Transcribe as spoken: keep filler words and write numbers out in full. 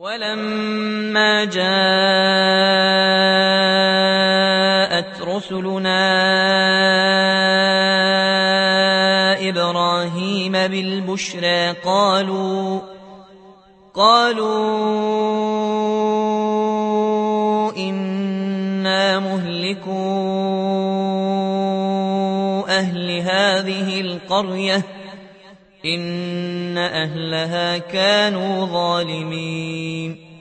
ولما جاءت رسلنا إبراهيم بالبشرى قالوا قالوا إنا مهلكو أهل هذه القرية إن أهلها كانوا ظالمين